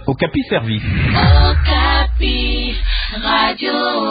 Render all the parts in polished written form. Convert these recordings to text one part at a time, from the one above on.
Okapi Service. Okapi, Radio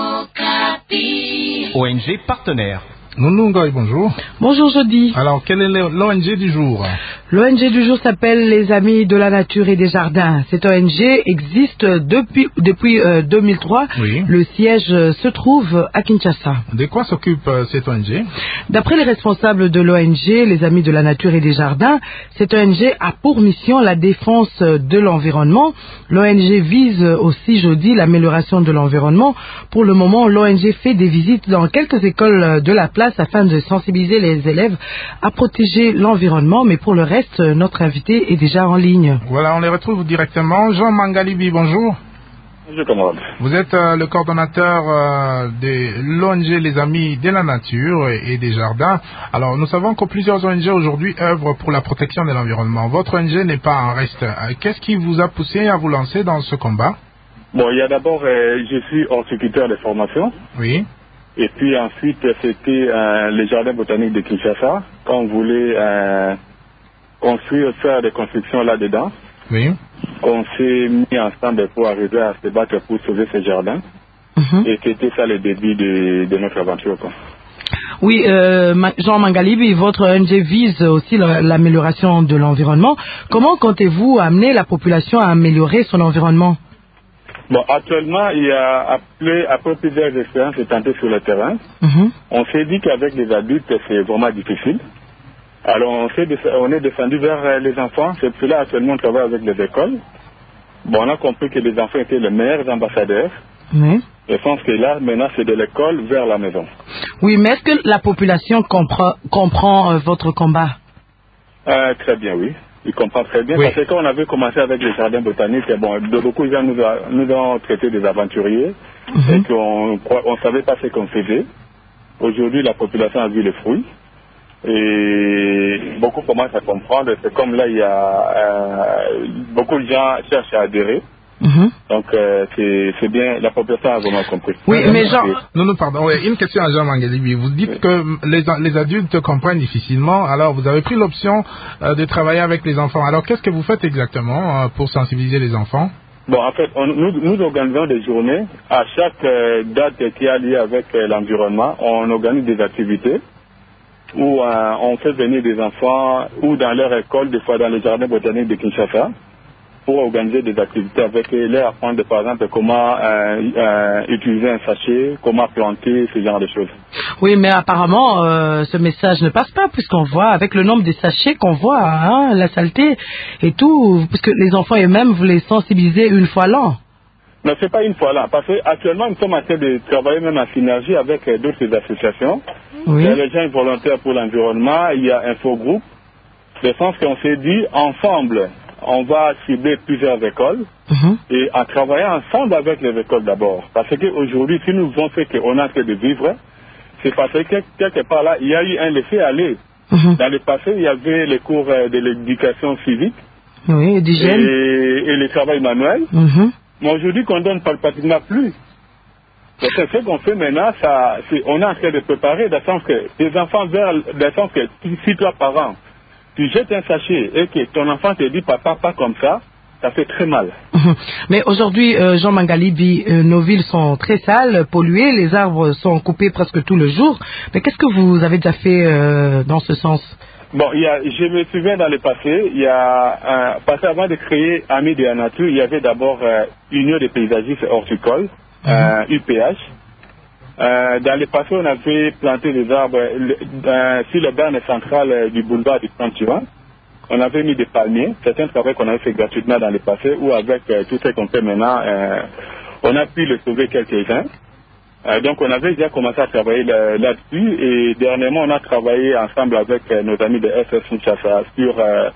Okapi. ONG partenaire. Nounou Ngoy, bonjour. Bonjour Jody. Alors, quelle est l'ONG du jour? L'ONG du jour s'appelle Les Amis de la Nature et des Jardins. Cette ONG existe depuis 2003. Oui. Le siège se trouve à Kinshasa. De quoi s'occupe cette ONG? D'après les responsables de l'ONG, Les Amis de la Nature et des Jardins, cette ONG a pour mission la défense de l'environnement. L'ONG vise aussi, Jody, l'amélioration de l'environnement. Pour le moment, l'ONG fait des visites dans quelques écoles de la place afin de sensibiliser les élèves à protéger l'environnement, mais pour le reste, notre invité est déjà en ligne. Voilà, on les retrouve directement. Jean Mangalibi, bonjour. Bonjour camarade. Vous êtes le coordonnateur de l'ONG Les Amis de la Nature et des Jardins. Alors, nous savons que plusieurs ONG aujourd'hui œuvrent pour la protection de l'environnement. Votre ONG n'est pas en reste. Qu'est-ce qui vous a poussé à vous lancer dans ce combat? Bon, il y a d'abord, je suis horticulteur de formation. Oui. Et puis ensuite, c'était les jardins botaniques de Kinshasa. Quand on voulait faire des constructions là-dedans, Oui. on s'est mis ensemble pour arriver à se battre pour sauver ces jardins. Et c'était ça le début de notre aventure, quoi. Oui, Jean Mangalibi, votre ONG vise aussi l'amélioration de l'environnement. Comment comptez-vous amener la population à améliorer son environnement? Bon, actuellement, il y a après plusieurs expériences tentées sur le terrain. On s'est dit qu'avec les adultes, c'est vraiment difficile. Alors, on est descendu vers les enfants. C'est pour cela, actuellement, on travaille avec les écoles. Bon, on a compris que les enfants étaient les meilleurs ambassadeurs. Oui. Je pense que là, maintenant, c'est de l'école vers la maison. Oui, mais est-ce que la population comprend votre combat? Très bien, oui. Il comprend très bien. Oui. Parce que quand on avait commencé avec les jardins botaniques, bon, beaucoup de gens nous ont traités des aventuriers. Et qu'on ne savait pas ce qu'on faisait. Aujourd'hui, la population a vu les fruits. Et beaucoup commencent à comprendre. C'est comme là, il y a beaucoup de gens cherchent à adhérer. Donc, c'est bien, la population a vraiment compris. Oui, mais Jean... Non, pardon. Oui, une question à Jean Mangalibi. Vous dites que les adultes comprennent difficilement. Alors, vous avez pris l'option de travailler avec les enfants. Alors, qu'est-ce que vous faites exactement pour sensibiliser les enfants? Bon, en fait, nous organisons des journées. À chaque date qui a lieu avec l'environnement, on organise des activités où on fait venir des enfants ou dans leur école, des fois dans les jardins botaniques de Kinshasa, pour organiser des activités avec eux, leur apprendre par exemple comment utiliser un sachet, comment planter, ce genre de choses. Oui, mais apparemment, ce message ne passe pas, puisqu'on voit, avec le nombre de sachets qu'on voit, hein, la saleté et tout, puisque les enfants eux-mêmes, vous les sensibilisez une fois l'an. Non, c'est pas une fois là, parce qu'actuellement, nous sommes en train de travailler même en synergie avec d'autres associations. Oui. Il y a les gens volontaires pour l'environnement, il y a Infogroup, de sens qu'on s'est dit, ensemble, on va cibler plusieurs écoles et en travaillant ensemble avec les écoles d'abord. Parce qu'aujourd'hui, si nous faisons ce qu'on est en train de vivre, c'est parce que quelque part là, il y a eu un laisser-aller. Dans le passé, il y avait les cours de l'éducation civique, oui, d'hygiène et le travail manuel. Mais aujourd'hui, qu'on donne pratiquement plus. Donc, ce qu'on fait maintenant, on est en train de préparer, dans le sens que les enfants dans le sens que si toi, parent, tu jettes un sachet et que ton enfant te dit papa, pas comme ça fait très mal. Mais aujourd'hui, Jean Mangalibi, nos villes sont très sales, polluées, les arbres sont coupés presque tout le jour. Mais qu'est-ce que vous avez déjà fait dans ce sens? Bon, je me souviens dans le passé, parce qu'avant de créer Amis de la Nature, il y avait d'abord Union des paysagistes horticoles, UPH. Dans le passé, on avait planté des arbres sur le borne central du boulevard du 30 juin. On avait mis des palmiers. C'est un travail qu'on avait fait gratuitement dans le passé, où avec tout ce qu'on fait maintenant, on a pu le sauver quelques-uns. Donc on avait déjà commencé à travailler là-dessus, et dernièrement on a travaillé ensemble avec nos amis de SS Kinshasa sur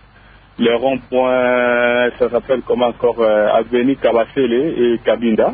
le rond-point, ça s'appelle comment encore, Avenue Kabasele et Kabinda.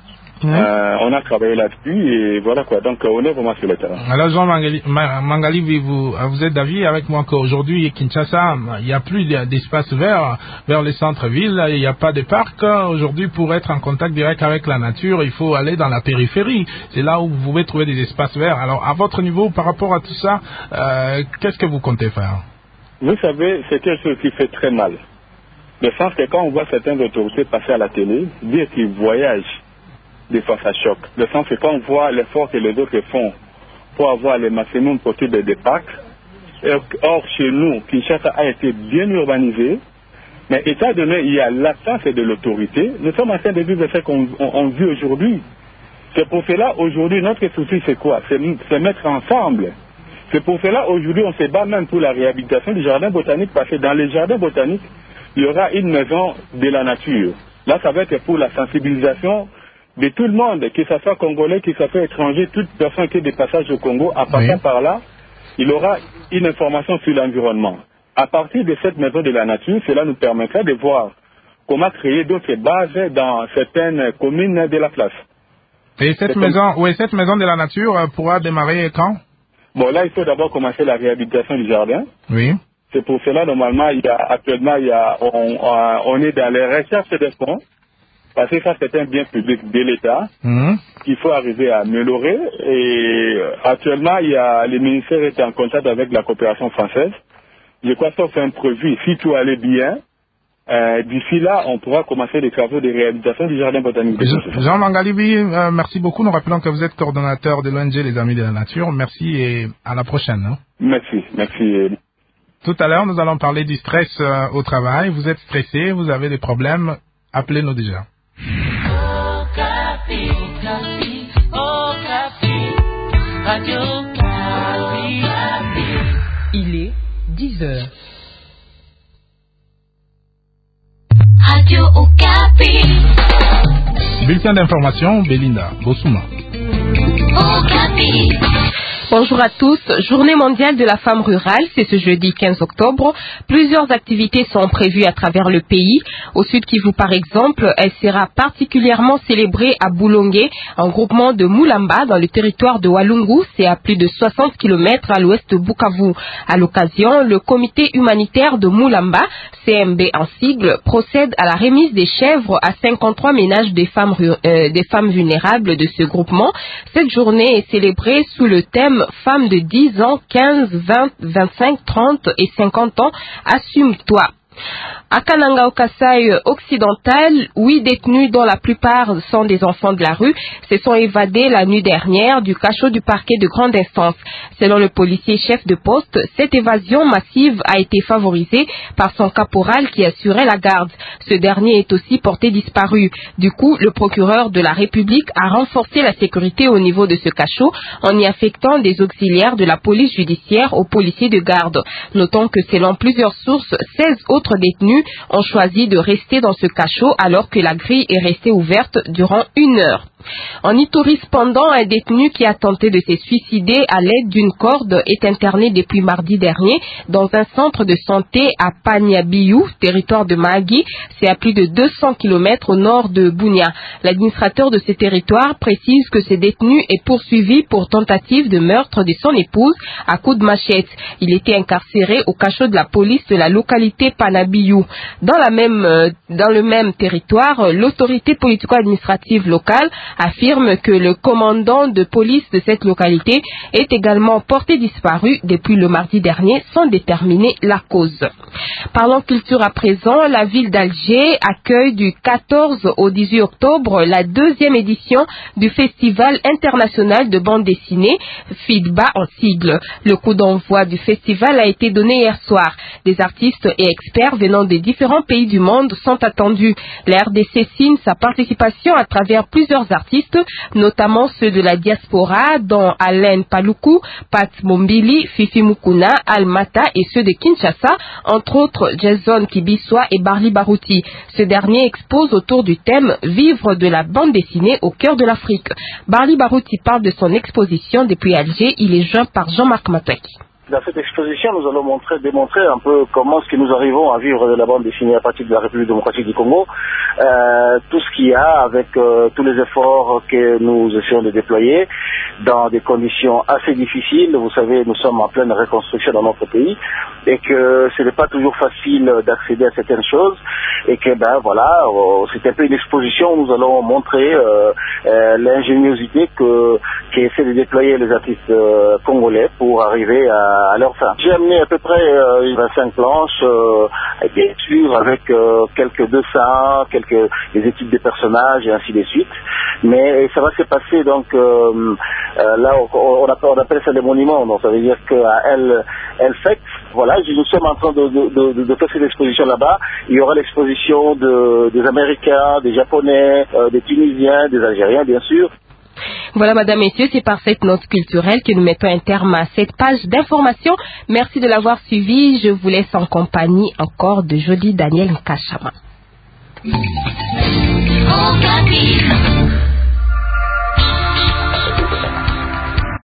On a travaillé là-dessus et voilà quoi, donc on est vraiment sur le terrain. Alors Jean Mangalibi, vous êtes d'avis avec moi qu'aujourd'hui Kinshasa, il n'y a plus d'espace vert vers les centres-villes, il n'y a pas de parc. Aujourd'hui, pour être en contact direct avec la nature, il faut aller dans la périphérie. C'est là où vous pouvez trouver des espaces verts. Alors à votre niveau, par rapport à tout ça, qu'est-ce que vous comptez faire? Vous savez, c'est quelque chose qui fait très mal. Le sens que quand on voit certaines autorités passer à la télé, dire qu'ils voyagent, des fois ça choque. Le sens que quand on voit l'effort que les autres font pour avoir le maximum possible de parcs, or chez nous, Kinshasa a été bien urbanisé, mais étant donné qu'il y a l'absence de l'autorité, nous sommes en train de vivre ce qu'on vit aujourd'hui. C'est pour cela, aujourd'hui, notre souci, c'est quoi? C'est se mettre ensemble. C'est pour cela, aujourd'hui, on se bat même pour la réhabilitation du jardin botanique, parce que dans les jardins botaniques, il y aura une maison de la nature. Là, ça va être pour la sensibilisation de tout le monde, que ce soit congolais, que ce soit étranger, toute personne qui est de passage au Congo, à partir par là, il aura une information sur l'environnement. À partir de cette maison de la nature, cela nous permettra de voir comment créer d'autres bases dans certaines communes de la place. Et cette maison de la nature pourra démarrer quand? Bon, là, il faut d'abord commencer la réhabilitation du jardin. Oui. C'est pour cela, normalement, on est dans les recherches de fonds, parce que ça, c'est un bien public de l'État qu'il faut arriver à améliorer. Et actuellement, le ministère est en contact avec la coopération française. Je crois que ça, c'est un prévu. Si tout allait bien, d'ici là, on pourra commencer les travaux de réhabilitation du jardin botanique. Jean Mangalibi, merci beaucoup. Nous rappelons que vous êtes coordonnateur de l'ONG Les Amis de la Nature. Merci et à la prochaine. Hein. Merci. Tout à l'heure, nous allons parler du stress au travail. Vous êtes stressé, vous avez des problèmes, appelez-nous déjà. Il est 10h. Radio Okapi. Bulletin d'information, Belinda Bossouma. Okapi. Bonjour à tous. Journée mondiale de la femme rurale, c'est ce jeudi 15 octobre. Plusieurs activités sont prévues à travers le pays. Au Sud Kivu, par exemple, elle sera particulièrement célébrée à Boulongué, un groupement de Moulamba dans le territoire de Walungu. C'est à plus de 60 km à l'ouest de Bukavu. À l'occasion, le comité humanitaire de Moulamba, CMB en sigle, procède à la remise des chèvres à 53 ménages des femmes vulnérables de ce groupement. Cette journée est célébrée sous le thème femmes de 10 ans, 15, 20, 25, 30 et 50 ans, assume-toi. À Kananga, au Kasaï occidental, 8 détenus dont la plupart sont des enfants de la rue se sont évadés la nuit dernière du cachot du parquet de grande instance. Selon le policier chef de poste, cette évasion massive a été favorisée par son caporal qui assurait la garde. Ce dernier est aussi porté disparu. Du coup, le procureur de la République a renforcé la sécurité au niveau de ce cachot en y affectant des auxiliaires de la police judiciaire aux policiers de garde. Notons que selon plusieurs sources, 16 autres détenus ont choisi de rester dans ce cachot alors que la grille est restée ouverte durant 1 heure. En Ituri, cependant, un détenu qui a tenté de se suicider à l'aide d'une corde est interné depuis mardi dernier dans un centre de santé à Pagnabiou, territoire de Mahagi. C'est à plus de 200 km au nord de Bunia. L'administrateur de ce territoire précise que ce détenu est poursuivi pour tentative de meurtre de son épouse à coups de machette. Il était incarcéré au cachot de la police de la localité Panabiou. Dans le même territoire, l'autorité politico-administrative locale affirme que le commandant de police de cette localité est également porté disparu depuis le mardi dernier sans déterminer la cause. Parlons culture à présent. La ville d'Alger accueille du 14 au 18 octobre la 2e édition du Festival international de bande dessinée, FIDBA en sigle. Le coup d'envoi du festival a été donné hier soir. Des artistes et experts venant des différents pays du monde sont attendus. La RDC signe sa participation à travers plusieurs artistes, notamment ceux de la diaspora, dont Alain Paluku, Pat Mombili, Fifi Mukuna, Almata et ceux de Kinshasa, entre autres Jason Kibiswa et Barli Barouti. Ce dernier expose autour du thème « Vivre de la bande dessinée au cœur de l'Afrique ». Barli Barouti parle de son exposition depuis Alger. Il est joint par Jean-Marc Mataki. Dans cette exposition, nous allons démontrer un peu comment est-ce que nous arrivons à vivre de la bande dessinée à partir de la République démocratique du Congo, tout ce qu'il y a avec tous les efforts que nous essayons de déployer dans des conditions assez difficiles. Vous savez, nous sommes en pleine reconstruction dans notre pays et que ce n'est pas toujours facile d'accéder à certaines choses et que c'est un peu une exposition où nous allons montrer l'ingéniosité qu'essaient de déployer les artistes congolais pour arriver à à leur fin. J'ai amené à peu près 25 planches, bien sûr avec quelques dessins, les études des personnages et ainsi de suite. Mais ça va se passer donc là on appelle ça des monuments, donc ça veut dire qu'elle fête. Voilà, nous sommes en train de faire cette exposition là-bas. Il y aura l'exposition des Américains, des Japonais, des Tunisiens, des Algériens bien sûr. Voilà, madame, messieurs, c'est par cette note culturelle que nous mettons un terme à cette page d'information. Merci de l'avoir suivi. Je vous laisse en compagnie encore de Jody Daniel Nkachama.